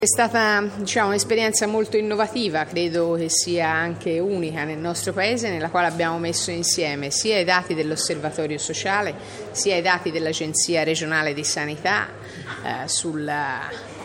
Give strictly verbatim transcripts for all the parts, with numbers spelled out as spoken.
È stata diciamo, un'esperienza molto innovativa, credo che sia anche unica nel nostro Paese, nella quale abbiamo messo insieme sia i dati dell'Osservatorio Sociale, sia i dati dell'Agenzia Regionale di Sanità eh, sulla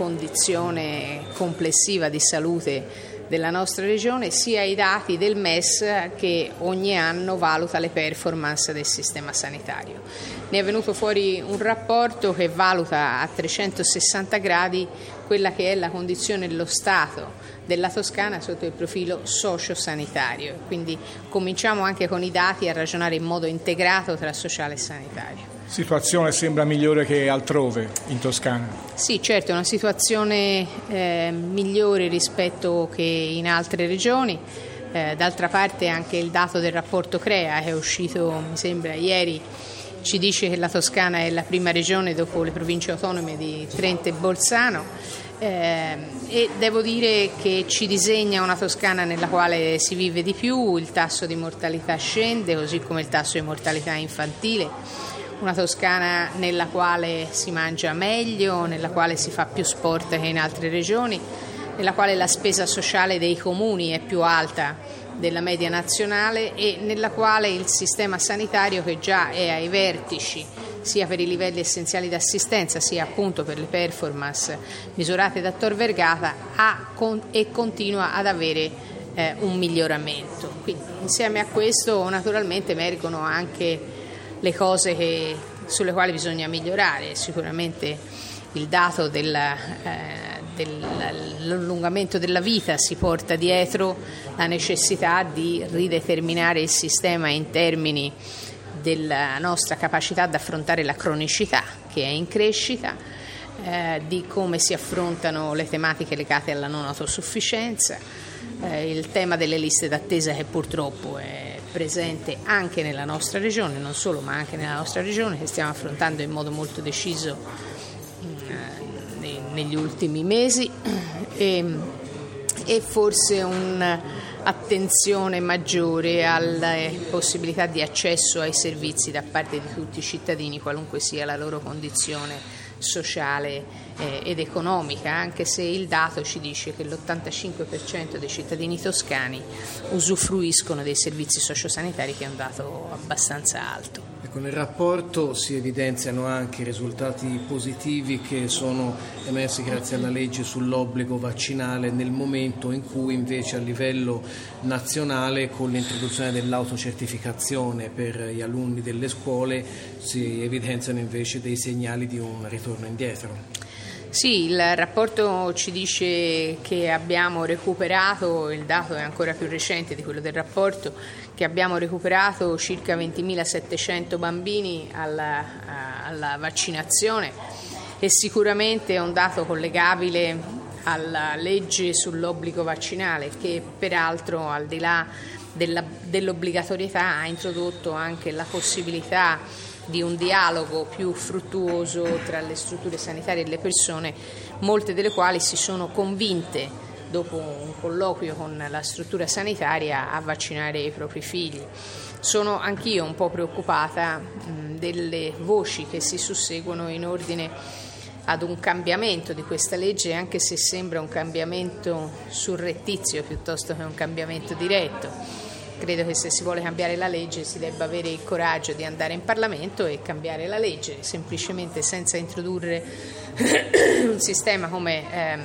condizione complessiva di salute della nostra regione, sia i dati del M E S che ogni anno valuta le performance del sistema sanitario. Ne è venuto fuori un rapporto che valuta a trecentosessanta gradi quella che è la condizione dello Stato della Toscana sotto il profilo sociosanitario. Quindi cominciamo anche con i dati a ragionare in modo integrato tra sociale e sanitario. Situazione sembra migliore che altrove in Toscana. Sì, certo, è una situazione eh, migliore rispetto che in altre regioni. Eh, d'altra parte anche il dato del rapporto C R E A che è uscito, mi sembra, ieri, ci dice che la Toscana è la prima regione dopo le province autonome di Trento e Bolzano eh, e devo dire che ci disegna una Toscana nella quale si vive di più, il tasso di mortalità scende, così come il tasso di mortalità infantile, una Toscana nella quale si mangia meglio, nella quale si fa più sport che in altre regioni, nella quale la spesa sociale dei comuni è più alta della media nazionale e nella quale il sistema sanitario, che già è ai vertici sia per i livelli essenziali d'assistenza sia appunto per le performance misurate da Tor Vergata, ha con, e continua ad avere eh, un miglioramento. Quindi insieme a questo naturalmente emergono anche le cose che, sulle quali bisogna migliorare. Sicuramente il dato del, eh, dell'allungamento della vita si porta dietro la necessità di rideterminare il sistema in termini della nostra capacità di affrontare la cronicità che è in crescita, eh, di come si affrontano le tematiche legate alla non autosufficienza, eh, il tema delle liste d'attesa che purtroppo è presente anche nella nostra regione, non solo ma anche nella nostra regione, che stiamo affrontando in modo molto deciso negli ultimi mesi e, e forse un'attenzione maggiore alle possibilità di accesso ai servizi da parte di tutti i cittadini, qualunque sia la loro condizione sociale eh, ed economica, anche se il dato ci dice che l'ottantacinque per cento dei cittadini toscani usufruiscono dei servizi sociosanitari, che è un dato abbastanza alto. Ecco, nel rapporto si evidenziano anche i risultati positivi che sono emersi grazie alla legge sull'obbligo vaccinale, nel momento in cui invece a livello nazionale, con l'introduzione dell'autocertificazione per gli alunni delle scuole, si evidenziano invece dei segnali di un ritorno indietro. Sì, il rapporto ci dice che abbiamo recuperato, il dato è ancora più recente di quello del rapporto, che abbiamo recuperato circa ventimilasettecento bambini alla, alla vaccinazione, e sicuramente è un dato collegabile alla legge sull'obbligo vaccinale, che peraltro al di là della, dell'obbligatorietà ha introdotto anche la possibilità di un dialogo più fruttuoso tra le strutture sanitarie e le persone, molte delle quali si sono convinte, dopo un colloquio con la struttura sanitaria, a vaccinare i propri figli. Sono anch'io un po' preoccupata mh, delle voci che si susseguono in ordine ad un cambiamento di questa legge, anche se sembra un cambiamento surrettizio piuttosto che un cambiamento diretto. Credo che se si vuole cambiare la legge si debba avere il coraggio di andare in Parlamento e cambiare la legge, semplicemente senza introdurre un sistema come ehm,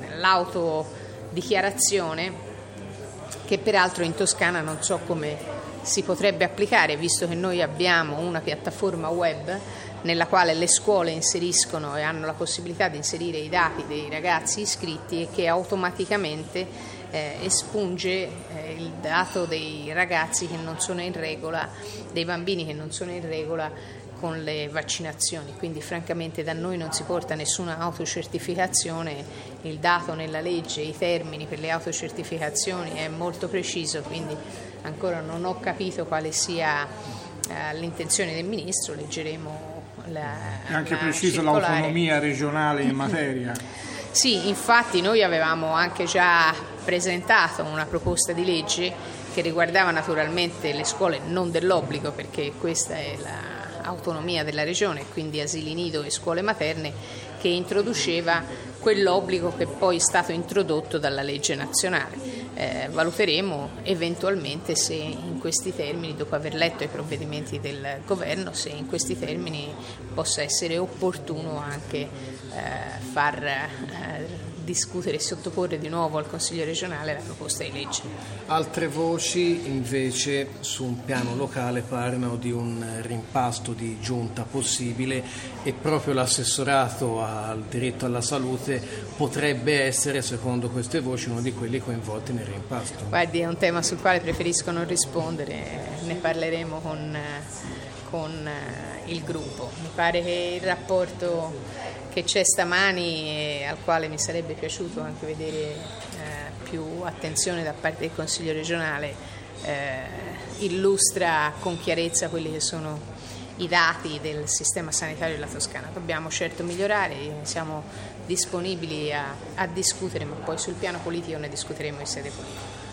l'autodichiarazione, che peraltro in Toscana non so come si potrebbe applicare, visto che noi abbiamo una piattaforma web nella quale le scuole inseriscono e hanno la possibilità di inserire i dati dei ragazzi iscritti e che automaticamente eh, espunge eh, il dato dei ragazzi che non sono in regola, dei bambini che non sono in regola con le vaccinazioni. Quindi francamente da noi non si porta nessuna autocertificazione, il dato nella legge, i termini per le autocertificazioni è molto preciso, quindi ancora non ho capito quale sia eh, l'intenzione del Ministro, leggeremo la, è anche la preciso circolare. L'autonomia regionale in materia. Sì, infatti noi avevamo anche già presentato una proposta di legge che riguardava naturalmente le scuole non dell'obbligo, perché questa è l'autonomia della regione, quindi asili nido e scuole materne, che introduceva quell'obbligo che poi è stato introdotto dalla legge nazionale. Eh, valuteremo eventualmente se in questi termini, dopo aver letto i provvedimenti del governo, se in questi termini possa essere opportuno anche eh, far eh, discutere e sottoporre di nuovo al Consiglio regionale la proposta di legge. Altre voci invece su un piano locale parlano di un rimpasto di giunta possibile e proprio l'assessorato al diritto alla salute potrebbe essere, secondo queste voci, uno di quelli coinvolti nel rimpasto. Guardi, è un tema sul quale preferisco non rispondere, ne parleremo con, con il gruppo. Mi pare che il rapporto che c'è stamani e al quale mi sarebbe piaciuto anche vedere eh, più attenzione da parte del Consiglio regionale eh, illustra con chiarezza quelli che sono i dati del sistema sanitario della Toscana. Dobbiamo certo migliorare, siamo disponibili a, a discutere, ma poi sul piano politico ne discuteremo in sede politica.